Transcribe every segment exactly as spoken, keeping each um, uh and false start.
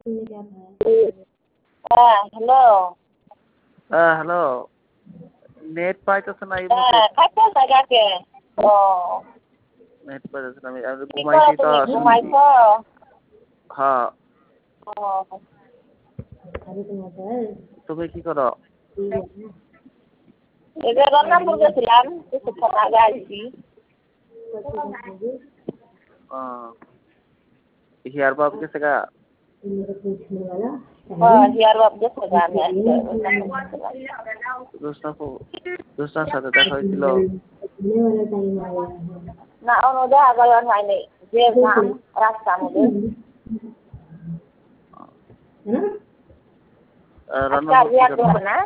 হ্যাঁ হ্যালো হ্যাঁ hello net পাইতেছে না এই হ্যাঁ কাটছে জায়গাকে ও নেট পাইতেছে না আমি আমি কি করো ঘুমাইছি তো তুমি ঘুমাইছো হ্যাঁ ও তুমি কি করো এই যে রন্নাপুর গেছিলাম কিছুক্ষণ আগে আসছি হিয়ার বাপ গেছে গা হ্যাঁ হিয়ার বাপ গেছে গা আমি আসতে রোশনার সাথে দেখা হয়েছিল না অন্য দেখা গেল হয়নি যে নাম রাস্তা আমাদের আজকে রিয়াদ যাবে না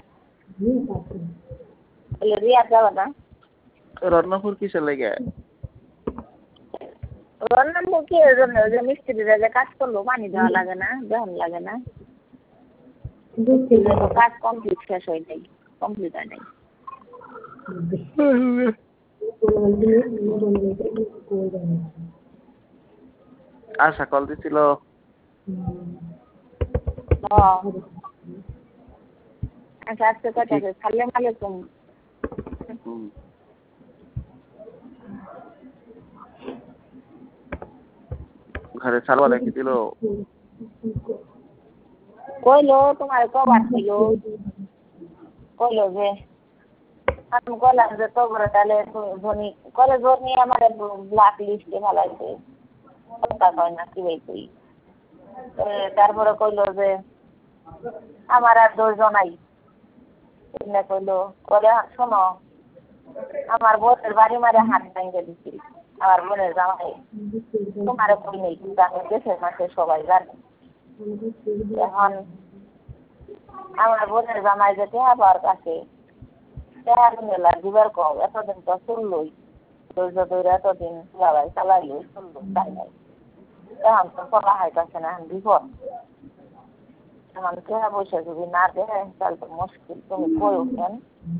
রিয়াদ যাবে না রত্নাপুর কিসের লেগে রন্নাপুর কি এর জন্য যে মিস্ত্রিরা যে কাজ করলো পানি দেওয়া লাগে না দেওয়ান লাগে না কাজ কমপ্লিট শেষ হয় নাই কমপ্লিট হয় নাই আশা কল দিছিল আচ্ছা আজকে কটা সালাম আলাইকুম ঘরে সালবা রেখে দিল কইলো তোমার কবার ছিল কইলো যে আমি বললাম যে তোমরা তাহলে ধনী করে জোর নিয়ে আমার ব্ল্যাক লিস্টে ফেলাইছে কথা কয় না কি বলছি তারপরে কইলো যে আমার আর দশজন নাই কইলো বলে শোনো আমার বোনের বাড়ি মারে হাত ভেঙে দিচ্ছি আমার বোনের জামাই তোমার কই নেই কিন্তু আমি দেশের মাসে সবাই জানি এখন আমার বোনের জামাই যেতে আবার কাছে চার মেলা দিবার কম এতদিন তো চললোই ধৈর্য ধরে এতদিন চালাই চালাইলো চললো তাই নাই এখন তো করা হইতেছে না এখন বিপদ এখন কেনা পয়সা যদি না দেয় তাহলে তো মুশকিল তুমি কই উঠেন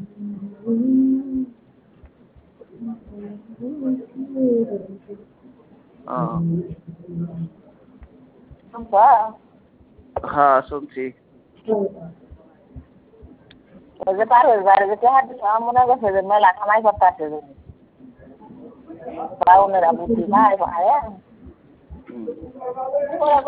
হ্যাঁ শুনছি ওই যে পারো বাইরে যেতে হাঁটি মনে করছে যে মেলা কামাই করতে আসে যে বাউনেরা বুদ্ধি ভাই ভাই